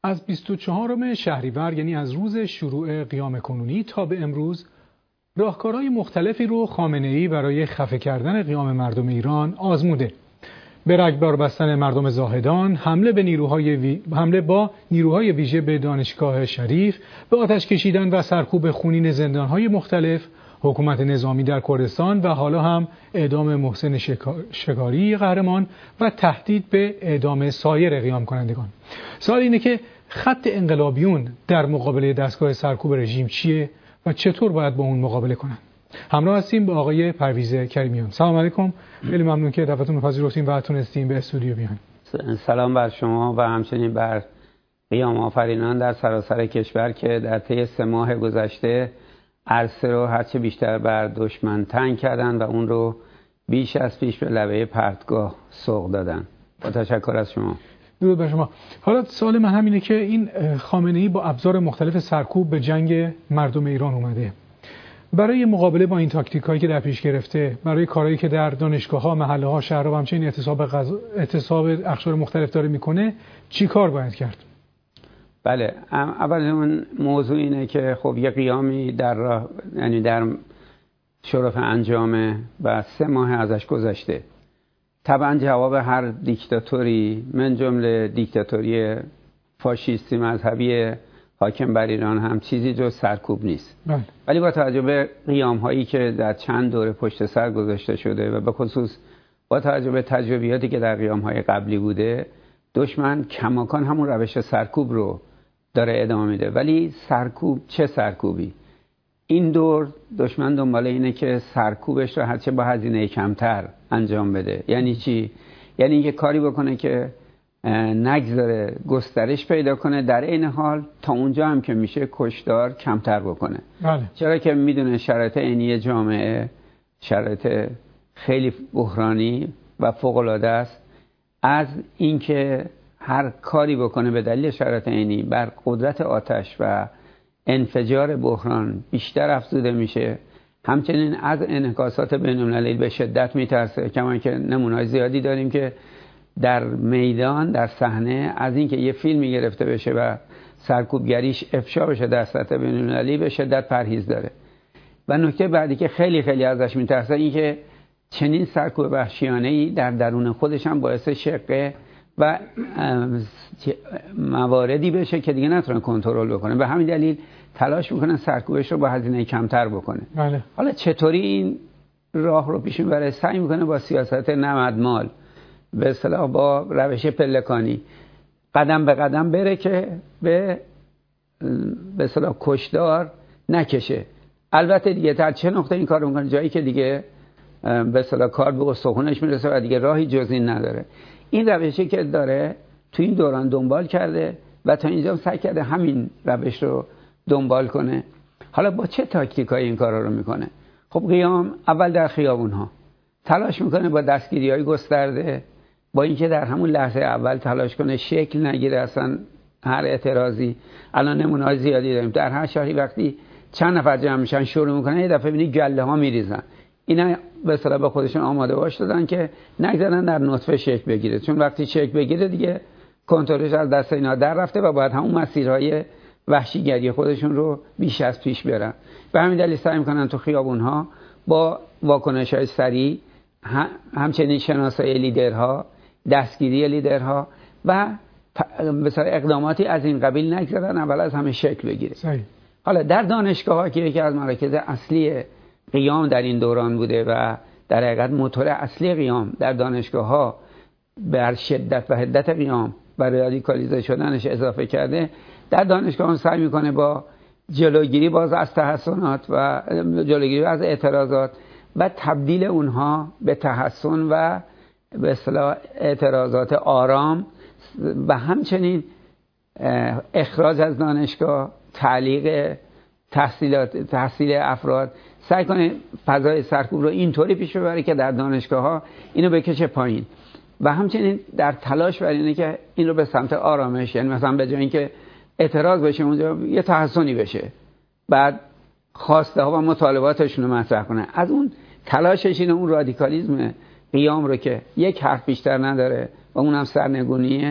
از 24 شهریور یعنی از روز شروع قیام کنونی تا به امروز راهکارهای مختلفی رو خامنه‌ای برای خفه کردن قیام مردم ایران آزموده. به رگبار بستن مردم زاهدان، حمله با نیروهای ویژه به دانشگاه شریف، به آتش کشیدن و سرکوب خونین زندانهای مختلف، حکومت نظامی در کردستان و حالا هم اعدام محسن شکاری قهرمان و تهدید به اعدام سایر قیام کنندگان. سوال اینه که خط انقلابیون در مقابله دستگاه سرکوب رژیم چیه و چطور باید با اون مقابله کنن؟ همراه هستیم با آقای پرویز کریمیان. سلام علیکم. خیلی ممنون که دعوتتون رو پذیرفتیم و تونستیم به استودیو بیاین. سلام بر شما و همچنین بر قیام آفرینان در سراسر کشور که در طی 3 ماه گذشته عرصه رو هرچه بیشتر بر دشمن تنگ کردن و اون رو بیش از پیش به لبه پرتگاه سوق دادن. با تشکر از شما. درود بر شما. حالا سوال من همینه که این خامنه‌ای با ابزار مختلف سرکوب به جنگ مردم ایران اومده. برای مقابله با این تاکتیکایی که در پیش گرفته، برای کارهایی که در دانشگاه‌ها، محله‌ها، شهرها و همچنین اعتصاب اقشار مختلف داره میکنه، چی کار باید کرد؟ بله، اول اون موضوع اینه که خب یه قیامی یعنی در شرف انجامه و 3 ماه ازش گذشته. طبعا جواب هر دیکتاتوری من جمله دیکتاتوری فاشیستی مذهبی حاکم بر ایران هم چیزی جز سرکوب نیست. ولی با توجه به قیام هایی که در چند دوره پشت سر گذاشته شده و به خصوص با توجه به تجربیاتی که در قیام های قبلی بوده، دشمن کماکان همون روش سرکوب رو داره ادامه میده. ولی سرکوب چه سرکوبی؟ این دور دشمن دنبال اینه که سرکوبش رو هرچه با هزینه کمتر انجام بده. یعنی چی؟ یعنی اینکه کاری بکنه که نگذاره گسترش پیدا کنه، در این حال تا اونجا هم که میشه کشتار کمتر بکنه. چرا که میدونه شرایط عینی جامعه شرایط خیلی بحرانی و فوق‌العاده است. از اینکه هر کاری بکنه به دلیل شرایط عینی بر قدرت آتش و انفجار بحران بیشتر افزوده میشه. همچنین از انعکاسات بین‌المللی به شدت میترسه، کما که نمونه‌های زیادی داریم که در میدان، در صحنه، از اینکه یه فیلمی گرفته بشه و سرکوبگریش افشا بشه در سطح بین‌المللی به شدت پرهیز داره. و نکته بعدی که خیلی خیلی ازش میترسه این که چنین سرکوب وحشیانه‌ای در درون خودش هم باعث شقه و مواردی بشه که دیگه نتونه کنترل بکنه. به همین دلیل تلاش میکنن سرکوبش رو با هزینه کمتر بکنه. بله. حالا چطوری این راه رو پیش میبره؟ سعی میکنه با سیاست نمدمال، به اصطلاح با روش پلکانی، قدم به قدم بره که به اصطلاح کشدار نکشه. البته دیگه تا چه نقطه این کارو میکنه؟ جایی که دیگه به اصطلاح کار به استخونش میرسه و دیگه راهی جز این نداره. این روشی که داره تو این دوران دنبال کرده و تا اینجا سعی کرده همین روش رو دنبال کنه. حالا با چه تاکتیکایی این کارا رو میکنه؟ خب قیام اول در خیابون‌ها تلاش میکنه با دستگیری‌های گسترده، با اینکه در همون لحظه اول تلاش کنه شکل نگیره اصلا هر اعتراضی. الان نمونه‌های زیادی داریم در هر شهری وقتی چند نفر جمع میشن شروع میکنن یه دفعه ببینید گله‌ها میریزن. اینا به اصطلاح به خودشون آماده باش دادن که نگذارن در نطفه شکل بگیره، چون وقتی شکل بگیره دیگه کنترلش از دست اینا در رفته و باید همون مسیرهای وحشیگری خودشون رو بیش از پیش برن. به همین دلیل سعی میکنن تو خیابون‌ها با واکنش‌های سریع، همچنین شناسایی لیدرها، دستگیری لیدرها و مثلا اقداماتی از این قبیل نگذارن اول از همه شکل بگیره. حالا در دانشگاه‌ها که یکی از مراکز اصلی قیام در این دوران بوده و در حقیقت موتور اصلی قیام در دانشگاه‌ها بر شدت و حدت قیام و رادیکالیزه شدنش اضافه کرده، در دانشگاه‌ها سعی میکنه با جلوگیری باز از تحسنات و جلوگیری از اعتراضات و تبدیل اونها به تحسن و به اصطلاح اعتراضات آرام و همچنین اخراج از دانشگاه، تعلیق تحصیل افراد، سعی کنه فضای سرکوب رو اینطوری پیش ببره که در دانشگاه‌ها اینو بکشه پایین و همچنین در تلاش بر اینه که این رو به سمت آرامش، یعنی مثلا به جای اینکه اعتراض بشه اونجا یه تحسنی بشه، بعد خواسته ها و مطالباتشون رو مطرح کنه. از اون تلاشش اینه اون رادیکالیسم قیام رو که یک حرف بیشتر نداره و اونم سرنگونیه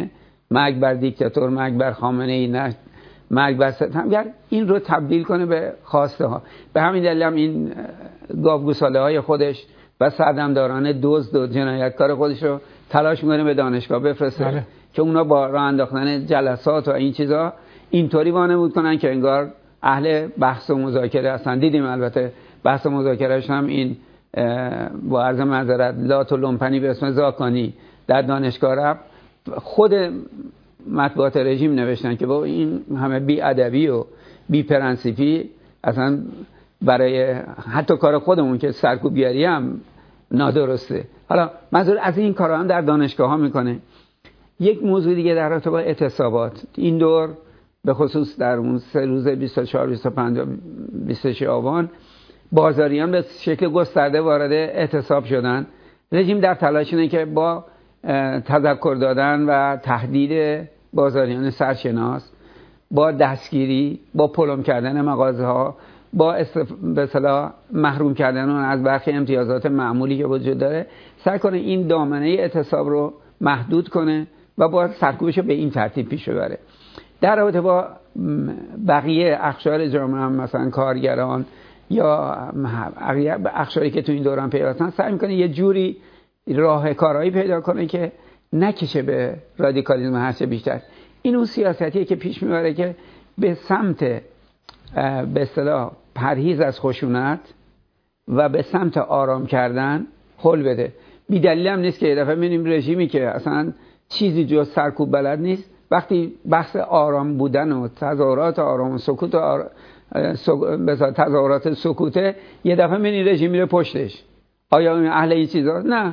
مرگ بر دیکتاتور، مرگ بر خامنه‌ای، نه مرگ بر ستمگر، این رو تبدیل کنه به خواسته ها. به همین دلیل هم این گاوگوساله های خودش و سردمداران دزد و جنایتکار خودش رو تلاش میکنه به دانشگاه بفرسته که اونا با راه انداختن جلسات و این چیزا اینطوری وانمود کنن که انگار اهل بحث و مذاکره هستن. دیدیم البته بحث و مذاکرهش هم این با عرض معذرت لات و لومپنی به اسم زاکانی در دانشگاه رفت. خود مطبوعات رژیم نوشتن که با این همه بی ادبی و بی پرنسیپی اصلا برای حتی کار خودمون که سرکوبگری هم نادرسته. حالا منظور از این کارا هم در دانشگاه ها میکنه. یک موضوع دیگه در رابطه با اعتصابات، این دور به خصوص در اون 3 روز 24 25 26 آبان بازاریان به شکل گسترده وارد اعتصاب شدن. رژیم در تلاش اینه که با تذکر دادن و تهدید بازاریان سرشناس، با دستگیری، با پلم کردن مغازه‌ها، با به اصطلاح محروم کردن اون از برخی امتیازات معمولی که وجود داره، سعی کنه این دامنه اعتصاب رو محدود کنه و با سرکوبش به این ترتیب پیش ببره. در رابطه با بقیه اقشار جامعه هم مثلا کارگران یا اقشاری که تو این دوران پیوستن، سعی میکنه یه جوری راه کارهایی پیدا کنه که نکشه به رادیکالیسم هرچه بیشتر. این اون سیاستیه که پیش میبره که به سمت به اصطلاح پرهیز از خشونت و به سمت آرام کردن هل بده. بی دلیل هم نیست که یه دفعه می‌بینیم رژیمی که اصلا چیزی جز سرکوب بلد نیست، وقتی بحث آرام بودن و تظاهرات آرام و سکوت تظاهرات سکوته، یه دفعه می‌بینی رژیم میره پشتش. آیا اهل این چیزا؟ نه،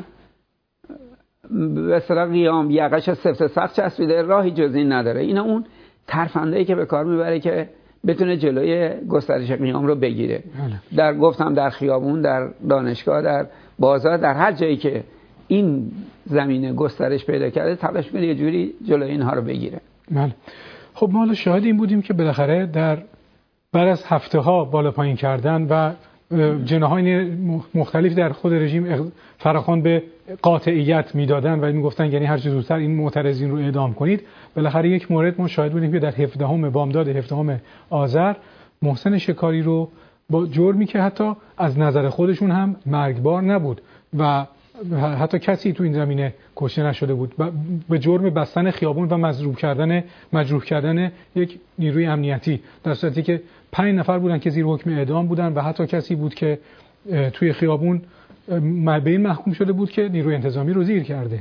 به اصطلاح قیام یقش سفت سخت چسبیده، راهی جز این نداره. اینا اون ترفندایی که به کار میبره که بتونه جلوی گسترش قیام رو بگیره. در گفتم در خیابون، در دانشگاه، در بازار، در هر جایی که این زمینه گسترش پیدا کرده تلاش کنه یه جوری جلوی اینها رو بگیره. بله. خب ما حالا شاهد این بودیم که بالاخره در بعد از هفته‌ها بالا پایین کردن و جناحهای مختلف در خود رژیم فراخوان به قاطعیت میدادن و میگفتن یعنی هر چه زودتر این معترضین رو اعدام کنید. بالاخره یک مورد ما شاهد بودیم که در 17 بامداد 17 آذر محسن شکاری رو با جرمی که حتی از نظر خودشون هم مرگبار نبود و حتی کسی تو این زمینه کشته نشده بود و به جرم بستن خیابون و مجروح کردن یک نیروی امنیتی، در صورتی که 5 نفر بودن که زیر حکم اعدام بودن و حتی کسی بود که توی خیابون به این محکوم شده بود که نیروی انتظامی رو زیر کرده.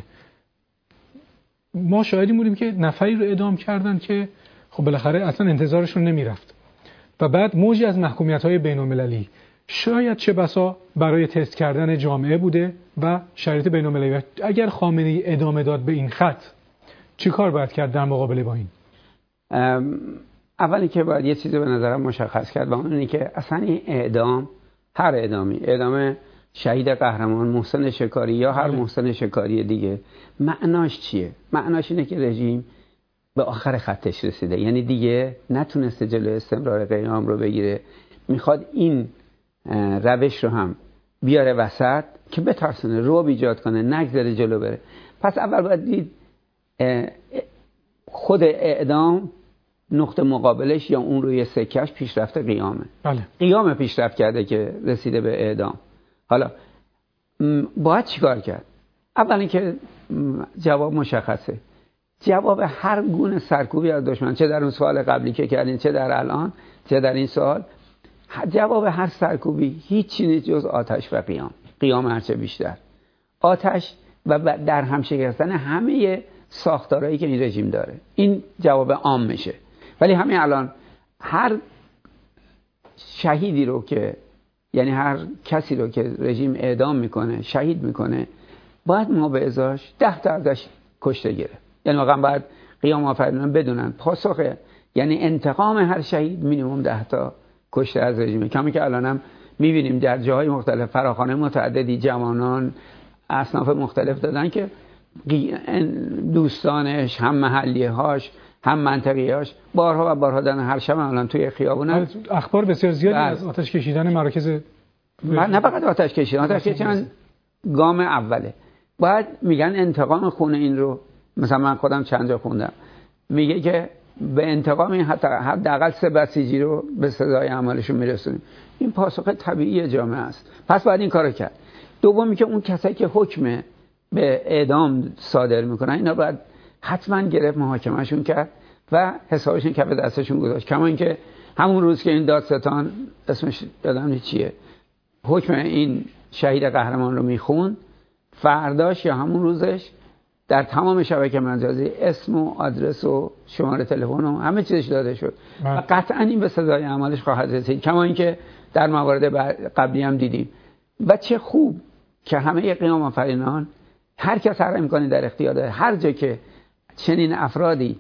ما شاهدیم بودیم که نفری رو اعدام کردن که خب بالاخره اصلا انتظارشون نمیرفت و بعد موجی از محکومیت‌های بین‌المللی، شاید چه بسا برای تست کردن جامعه بوده و شرایط بین‌المللی. اگر خامنه‌ای ادامه داد به این خط، چی کار باید کرد در مقابله با این؟ اولی که باید یه چیزی به نظرم مشخص کرد و اون اینه که اصلا این اعدام، هر اعدام شهید قهرمان محسن شکاری یا هر محسن شکاری دیگه، معناش چیه؟ معناش اینه که رژیم به آخر خطش رسیده، یعنی دیگه نتونسته جلوی استمرار قیام رو بگیره، میخواد این روش رو هم بیاره وسط که بترسونه، رعب ایجاد کنه، نگذره جلو بره. پس اول باید دید خود اعدام نقطه مقابلش یا اون روی سکش پیشرفت قیامه. بله. قیام پیشرفت کرده که رسیده به اعدام. حالا باید چیکار کرد؟ اولی که جواب مشخصه. جواب هر گونه سرکوبی از دشمن، چه در اون سوال قبلی که کردین، چه در الان، چه در این سوال، جواب هر سرکوبی هیچ نیست جز آتش و قیام هرچه بیشتر. آتش و در هم شکستن همه ساختارهایی که این رژیم داره. این جواب عام میشه. ولی همین الان هر شهیدی رو که، یعنی هر کسی رو که رژیم اعدام میکنه، شهید میکنه، باید ما به ازاش 10 تا ازش کشته گیره. یعنی واقعا باید قیام آفرینان بدونن پاسخه، یعنی انتقام هر شهید مینیمم 10 تا کشته از رژیمه. کمی که الانم میبینیم در جاهای مختلف فراخوان متعددی جوانان اصناف مختلف دادن که دوستانش، هم محلیهاش، هم منطقی‌هاش بارها و بارها دادن. هر شب الان توی خیابون اخبار بسیار زیادی از آتش کشیدن مراکز، نه فقط آتش کشیدن گام اوله. باید میگن انتقام خون این رو مثلا من خودم چند جا خوندم میگه که به انتقام این حداقل 3 بسیجی رو به سزای اعمالشون میرسونیم. این پاسخ طبیعی جامعه است، پس باید این کارو کرد. دومی که اون کسایی که حکم به اعدام صادر میکنن اینا باید حتما گرفت، محاکمهشون کرد و حسابشون کف دستشون گذاشت. کما اینکه همون روز که این دادستان اسمش یادم چیه حکم این شهید قهرمان رو میخوند، فرداش یا همون روزش در تمام شبکه مجازی اسم و آدرس و شماره تلفن و همه چیزش داده شد و قطعا این به سزای اعمالش خواهد رسید، کما اینکه در موارد قبلی هم دیدیم. و چه خوب که همه قیام آفرینان هر کس هر امکانی در اختیار داره، هر جا که چنین افرادی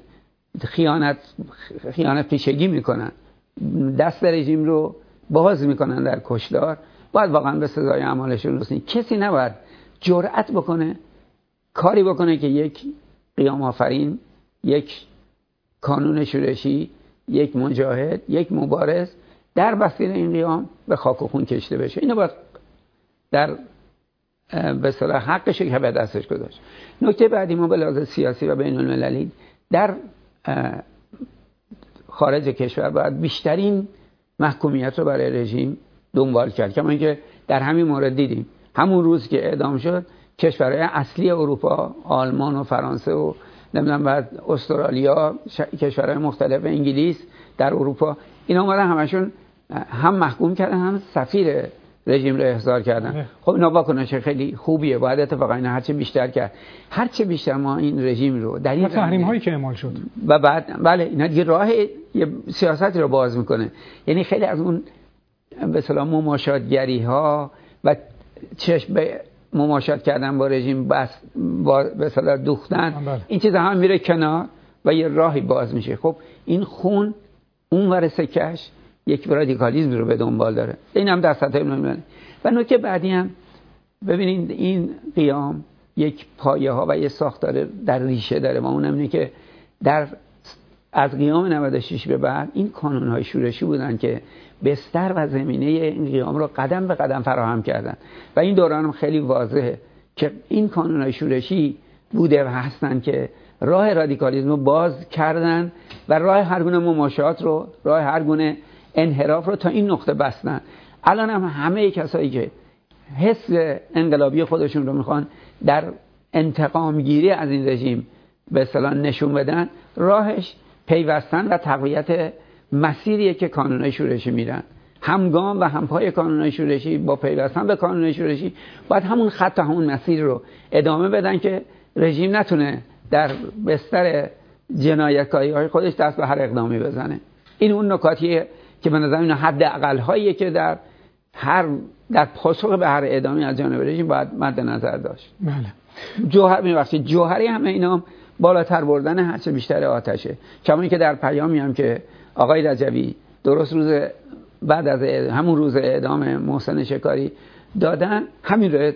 خیانت پیشگی میکنن، دست رژیم رو باز میکنن در کشتار، باید واقعا به سزای اعمالشون رسید. کسی نباید جرأت بکنه کاری بکنه که یک قیام آفرین، یک کانون شورشی، یک مجاهد، یک مبارز در مسیر این قیام به خاک و خون کشته بشه. اینو باید در به اصطلاح حقش که به دستش گذاشت. نکته بعدی، ما به لحاظ سیاسی و بین المللی در خارج کشور باید بیشترین محکومیت رو برای رژیم دنبال کرد. کما اینکه در همین مورد دیدیم همون روز که اعدام شد کشورهای اصلی اروپا، آلمان و فرانسه و نمیدونم بعد استرالیا، کشورهای مختلف انگلیس در اروپا، اینا اومدن همشون هم محکوم کردن هم سفیر رژیم رو احضار کردن. خب اینا واکنش خیلی خوبیه، باید اتفاقا اینا هرچه بیشتر کرد، هرچه بیشتر ما این رژیم رو در این تحریم هایی که اعمال شد و بعد بله اینا دیگه راه یه سیاستی رو باز میکنه. یعنی خیلی از اون به اصطلاح مماشاتگری ها و چشم به مماشات کردن با رژیم بس با به اصطلاح دوختن، این چیزا هم میره کنار و یه راهی باز میشه. خب این خون اون ور سکش یک رادیکالیسم رو به دنبال داره، این هم در سطح الملل. و نکته بعدی هم ببینید این قیام یک پایه ها و یک ساختار در ریشه داره و اونم اینه که از قیام 96 به بعد این کانون های شورشی بودن که بستر و زمینه این قیام رو قدم به قدم فراهم کردن و این دوران هم خیلی واضحه که این کانون های شورشی بوده و هستن که راه رادیکالیسم رو باز کردن و راه هر گونه مماشات رو، راه هر گونه انحراف رو تا این نقطه بستن. الان هم همه کسایی که حس انقلابی خودشون رو میخوان در انتقام گیری از این رژیم به اصطلاح نشون بدن، راهش پیوستن و تقویت مسیریه که کانونهای شورشی میرن. همگام و همپای کانونهای شورشی با پیوستن به کانونهای شورشی باید همون خط و همون مسیر رو ادامه بدن که رژیم نتونه در بستر جنایتکاری‌های خودش دست به هر اقدامی بزنه. این اون نکاتیه که به نظر من حداقل هاییه که در پاسخ به هر اعدامی از جانب رژیم باید مد نظر داشت. بله. جوهری همه اینا بالاتر بردن هرچه بیشتر آتشه. کما اینکه در پیامی هم که آقای رجوی درست روز بعد از همون روز اعدام محسن شکاری دادن، همین رو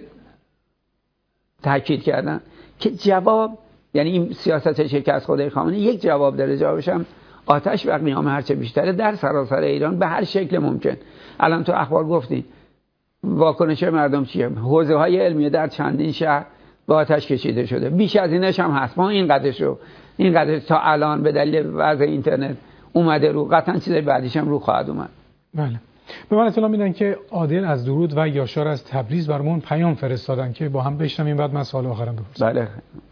تاکید کردن که جواب، یعنی این سیاست شکست خودی خامنه‌ای یک جواب داره، جوابش هم آتش و قیام هرچه بیشتره در سراسر ایران به هر شکل ممکن. الان تو اخبار گفتین واکنش مردم چیه؟ حوزه های علمیه در چندین شهر با آتش کشیده شده، بیش از اینش هم هست. ما اینقدر تا الان به دلیل وضع اینترنت اومده رو، قطعا چیزای بعدیش هم رو خواهد اومد. بله. به من اطلاع میدن که عادل از درود و یاشار از تبریز برامون پیام فرستادن که با هم بشنویم، بعد من سوال آخرم بپرسم. بله.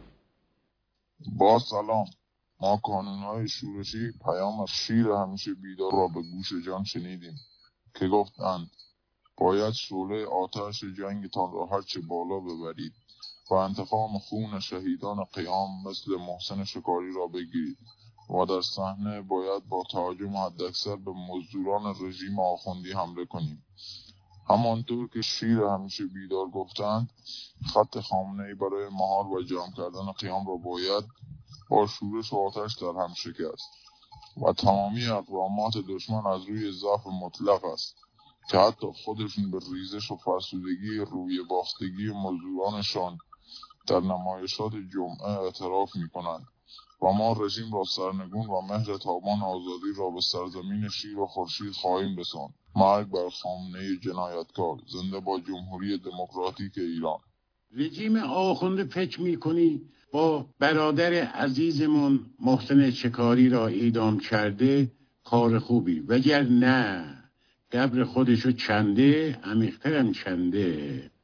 با سلام. ما کانونهای شورشی پیام از شیر همیشه بیدار را به گوش جان شنیدیم که گفتند باید شعله آتش جنگتان را هرچه بالا ببرید و انتقام خون شهیدان قیام مثل محسن شکاری را بگیرید و در صحنه باید با تهاجم حداکثر به مزدوران رژیم آخوندی حمله کنیم. همانطور که شیر همیشه بیدار گفتند، خط خامنه‌ای برای مهار و جمع کردن قیام را باید با شورش و آتش در هم شکست و تمامی اقدامات دشمن از روی ضعف مطلق است که حتی خودشون به ریزش و فرسودگی روی باختگی مزدورانشان در نمایشات جمعه اعتراف می‌کنند و ما رژیم را سرنگون و مهر تابان آزادی را به سرزمین شیر و خورشید خواهیم رساند. مرگ بر خامنه‌ای جنایتکار. زنده با جمهوری دموکراتیک ایران. رژیم آخوند فکر میکنی با برادر عزیزمون محسن چکاری را اعدام کرده کار خوبی، وگر نه قبر خودشو چنده عمیق‌ترم چنده.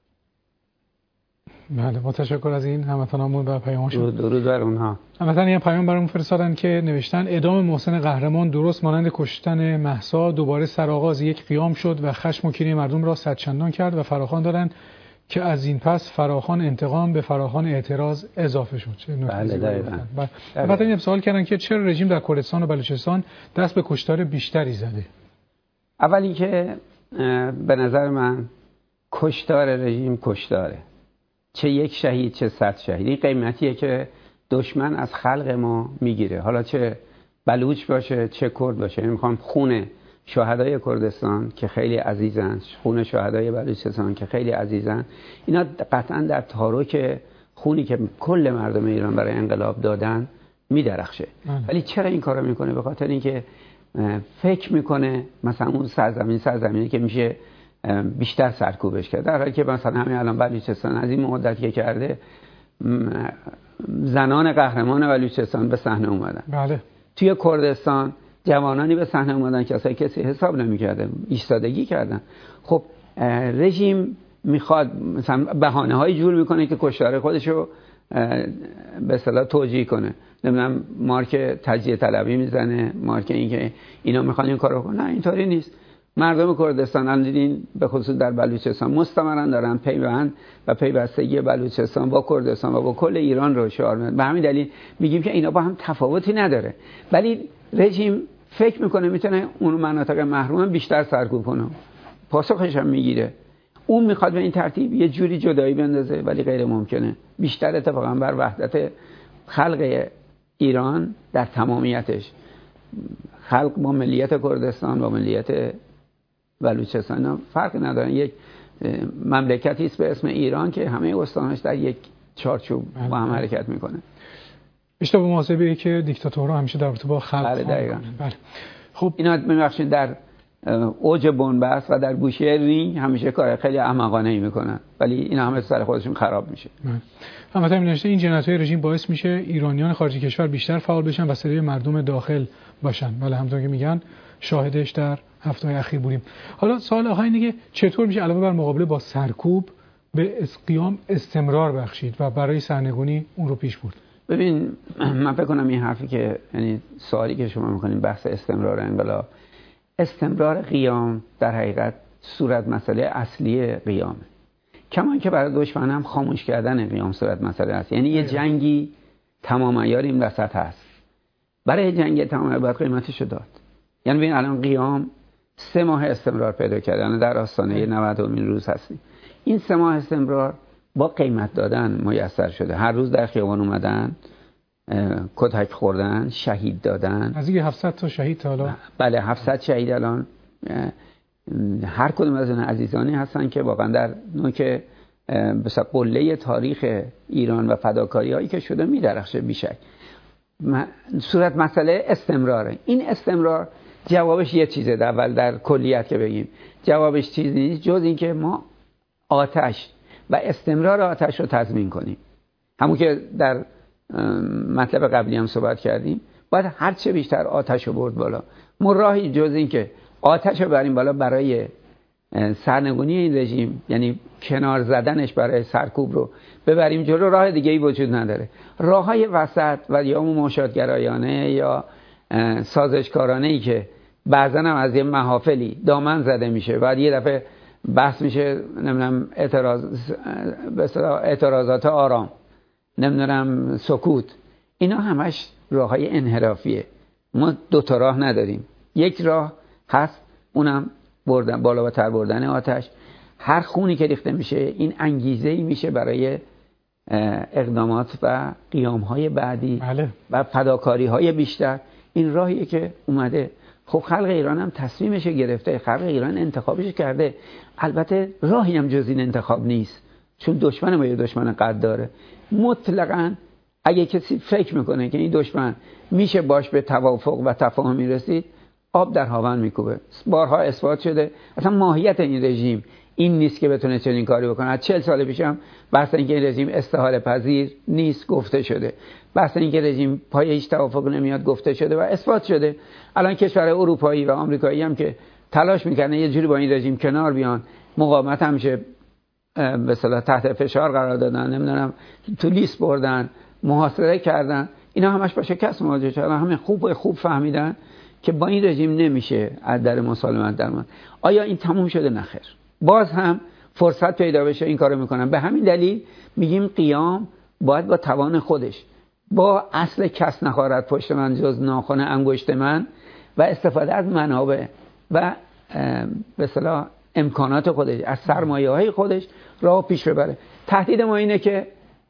بله، با تشکر از این هموطنامون و پیامشون. درود بر اونها. هموطن یه پیام برامون فرستادن که نوشتن اعدام محسن قهرمان درست مانند کشتن مهسا دوباره سرآغاز یک قیام شد و خشم و کینه مردم را صدچندان کرد و فراخوان دادند که از این پس فراخوان انتقام به فراخوان اعتراض اضافه شد. بله دقیقاً. البته این سوال کردن که چرا رژیم در کردستان و بلوچستان دست به کشتار بیشتری زده؟ اولی که به نظر من کشتار رژیم کشتاره، چه یک شهید چه 100 شهید. این قیمتیه که دشمن از خلق ما میگیره، حالا چه بلوچ باشه چه کرد باشه. این میخوام خون شهدای کردستان که خیلی عزیزن، خون شهدای بلوچستان که خیلی عزیزن، اینا قطعا در تارک خونی که کل مردم ایران برای انقلاب دادن میدرخشه. ولی چرا این کارو میکنه؟ به خاطر اینکه فکر میکنه مثلا اون سرزمینی که میشه بیشتر سرکوبش کرد، در حالی که مثلا همین الان بلوچستان از این مدت که کرده زنان قهرمان بلوچستان به صحنه اومدن. بله. توی کردستان جوانانی به صحنه اومدن که اصلا کسی حساب نمی‌کرده، ایستادگی کردن. خب رژیم میخواد مثلا بهانه‌های جور میکنه که کشتار خودشو به اصطلاح توجیه کنه. نمیدونم مارک تجزیه طلبی میزنه، مارک اینکه اینا میخوان این کارو کنن. نه، اینطوری نیست. مردم کردستان الان دیدین به خصوص در بلوچستان مستمرا دارن پیوند و پیوستگی بلوچستان با کردستان و با کل ایران رو شعار میدن. به همین دلیل میگیم که اینا با هم تفاوتی نداره، ولی رژیم فکر میکنه میتونه اون مناطق محروم بیشتر سرکوب کنه، پاسخش هم میگیره. اون میخواد به این ترتیب یه جوری جدایی بندازه، ولی غیر ممکنه. بیشتر اتفاقا بر وحدت خلق ایران در تمامیتش، خلق با ملیت کردستان با ملیت بلوچستان فرق ندارن. یک مملکتی است به اسم ایران که همه استانش در یک چارچوب با هم حرکت میکنه. بیشتر به محاسبه که دیکتاتورها همیشه در رابطه با خلق دقیقاً. بله. خب اینا میبخشید در اوج بنبست و در گوشه رینگ همیشه کار خیلی احمقانه ای میکنن، ولی اینا همه سر خودشون خراب میشه. البته نوشته این جنایت‌های رژیم باعث میشه ایرانیان خارج کشور بیشتر فعال بشن و صدای مردم داخل باشن. بله، همونطور که میگن شاهدش در هفته‌های اخیر بودیم. حالا سوال آخر اینه که چطور میشه علاوه بر مقابله با سرکوب به قیام استمرار بخشید و برای سرنگونی اون رو پیش برد؟ ببین، من فکر کنم این حرفی که یعنی سوالی که شما می‌کنین بحث استمرار انقلاب، استمرار قیام در حقیقت صورت مسئله اصلی قیامه. کمان که برای دشمن هم خاموش کردن قیام صورت مسئله است. یعنی یه جنگی تمام عیار این وسط هست. برای جنگ تمام عیار باید قیمتشو داد. یعنی ببین الان قیام 3 ماه استمرار پیدا کرده، یعنی در آستانه 90مین روز هستیم. این 3 ماه استمرار با قیمت دادن میسر شده. هر روز در خیابان اومدن، کتک خوردن، شهید دادن. از این 700 تا شهید تا حالا. بله، 700 شهید الان. هر کدوم از اون عزیزانی هستن که واقعا در نوک مثلا قله تاریخ ایران و فداکاری هایی که شده میدرخشه بیشک. صورت مسئله استمراره. این استمرار جوابش یه چیزه. در کلیت که بگیم جوابش چیزی نیست جز این که ما آتش و استمرار آتش رو تضمین کنیم. همون که در مطلب قبلی هم صحبت کردیم، باید هر چه بیشتر آتش رو برد بالا. ما راهی جز این که آتش رو بریم بالا برای سرنگونی این رژیم، یعنی کنار زدنش برای سرکوب رو ببریم جلو، راه دیگه ای وجود نداره. راههای وسط و یا مماشاتگرایانه یا سازشکارانه ای که بعضا هم از یه محافلی دامن زده میشه، بعد یه دفعه بحث میشه نمیدونم اعتراضات آرام، نمیدونم سکوت، اینا همش راههای انحرافیه. ما 2 تا راه نداریم. یک راه هست، اونم بردن بالا و تر بردن آتش. هر خونی که ریخته میشه این انگیزه‌ای میشه برای اقدامات و قیام‌های بعدی. بله. و فداکاری‌های بیشتر. این راهیه که اومده. خب خلق ایران هم تصمیمش گرفته، خلق ایران انتخابش کرده. البته راهی هم جز این انتخاب نیست، چون دشمن ما یه دشمن قد داره. مطلقاً اگه کسی فکر میکنه که این دشمن میشه باش به توافق و تفاهم رسید، آب در هاون میکوبه. بارها اثبات شده. اصلا ماهیت این رژیم این نیست که بتونه چنین کاری بکنه. از 40 سال پیشم بحث اینکه این رژیم استحاله پذیر نیست گفته شده. بحث اینکه رژیم پای هیچ توافق نمیاد گفته شده و اثبات شده. الان کشورهای اروپایی و آمریکایی هم که تلاش میکنن یه جوری با این رژیم کنار بیان، مقاومت همیشه به اصطلاح تحت فشار قرار دادن، نمیدونم تو لیست بردن، محاصره کردن، اینا همش با شکست مواجه شدن. همه خوب فهمیدن که با این رژیم نمیشه از در مسالمت درمان. آیا این تموم شده؟ نخیر. باز هم فرصت پیدا بشه این کارو میکنن. به همین دلیل میگیم قیام باید با توان خودش، با اصل کس نخارد پشت من جز ناخن انگشت من و استفاده از منابع و به اصطلاح امکانات خودش، از سرمایه‌های خودش راه پیش ببره. تهدید ما اینه که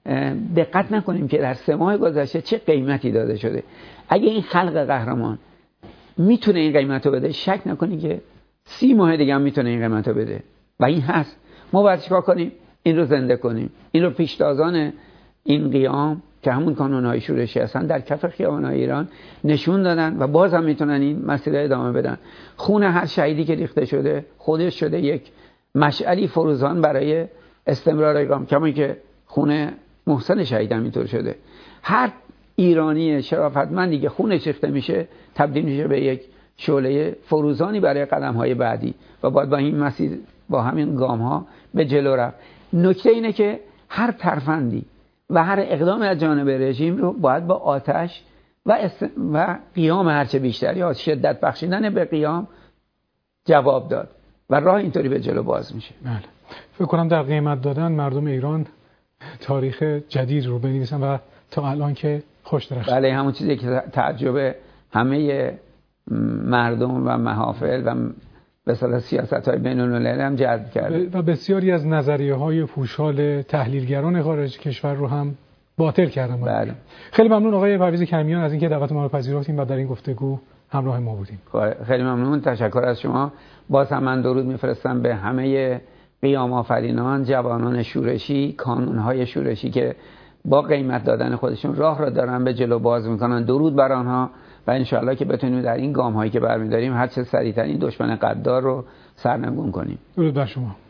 دقت نکنیم که در 3 ماه گذشته چه قیمتی داده شده. اگه این خلق قهرمان میتونه این قیمتو بده، شک نکنید که 30 ماه دیگه هم میتونه این قیمتو بده و این هست. ما باید چیکار کنیم؟ این رو زنده کنیم. این رو پیشتازان این قیام که همون کانون‌های شورشی هستن در کف خیابان‌های ایران نشون دادن و باز هم میتونن این مسیر ادامه بدن. خون هر شهیدی که ریخته شده خودش شده یک مشعلی فروزان برای استمرار قیام، کما که خون محسن شهید هم اینطور شده. هر ایرانی شرافتمندی که خونش ریخته میشه تبدیل میشه به یک شعله فروزانی برای قدم‌های بعدی و باید با این مسیر با همین گام‌ها به جلو رفت. نکته اینه که هر ترفندی و هر اقدام از جانب رژیم رو باید با آتش و قیام هرچه بیشتر یا شدت بخشیدن به قیام جواب داد و راه اینطوری به جلو باز میشه. بله. فکر کنم در قیمت دادن مردم ایران تاریخ جدید رو بنویسن و تا الان که خوش درخت. بله، همون چیزی که تعجب همه مردم و محافل و به اصطلاح سیاست‌های بین‌المللی هم جذب کرد و بسیاری از نظریه‌های پوشال تحلیلگران خارج کشور رو هم باطل کردن. بله. خیلی ممنون آقای پرویز کمیان از اینکه دعوت ما رو پذیرفتیم و در این گفتگو همراه ما بودیم. خیلی ممنون، تشکر از شما. باز هم من درود میفرستم به همه قیام آفرینان، جوانان شورشی، کانون‌های شورشی که با قیمت دادن خودشون راه را دارن به جلو باز میکنن. درود بر آنها و انشالله که بتونیم در این گام هایی که برمیداریم هر چه سریعتر این دشمن غدار رو سرنگون کنیم. درود بر شما.